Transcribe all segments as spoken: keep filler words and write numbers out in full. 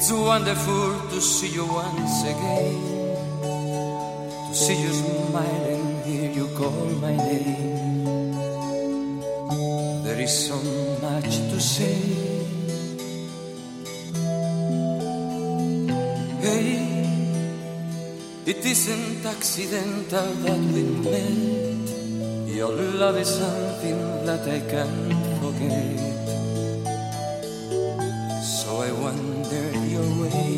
It's wonderful to see you once again, to see you smile and hear you call my name. There is so much to say. Hey, it isn't accidental that we met. Your love is something that I can't forget. So I wandered your way.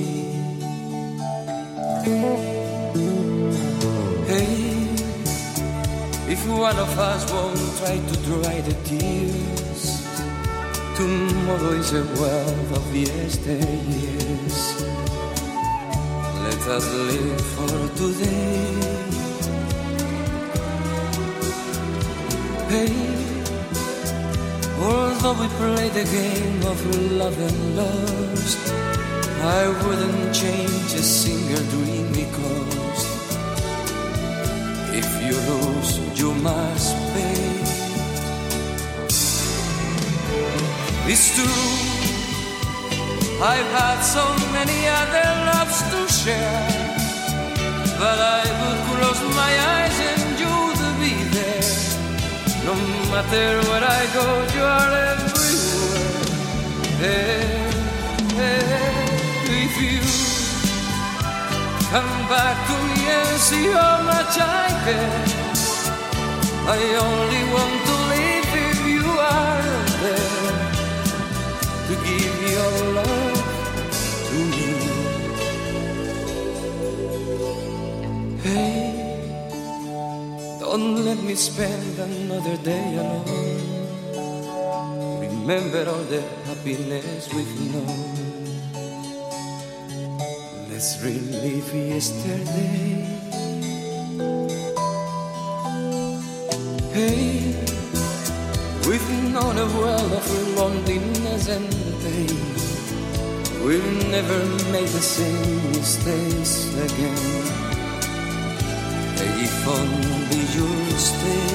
Hey, if one of us won't try to dry the tears, tomorrow is a world of yesteryears. Let us live for today. Hey, although we play the game of love and lost, I wouldn't change a single dream because if you lose, you must pay. It's true, I've had so many other loves to share, but I would close my eyes and you'd be there. No matter where I go, you are everywhere. Hey, hey, if you come back to me and see how much I care, I only want to live if you are there to give your love to me. Hey, don't let me spend another day alone. Remember all the happiness we've known. Let's relive yesterday. Hey, we've known a world of loneliness and pain. We'll never make the same mistakes again. If only you'll stay.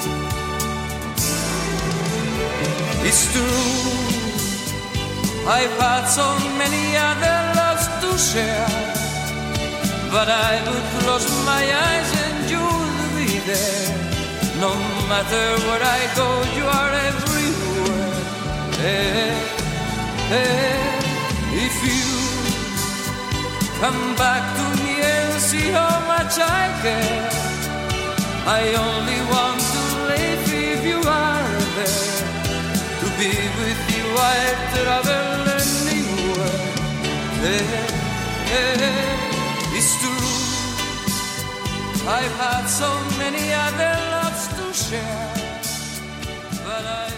It's true, I've had so many other loves to share, but I would close my eyes and you'll be there. No matter where I go, you are everywhere. Hey, hey, if you come back to me and see how much I care, I only want to live if you are there. To be with you I'd travel anywhere. Hey, hey, it's true, I've had so many other loves to share, but I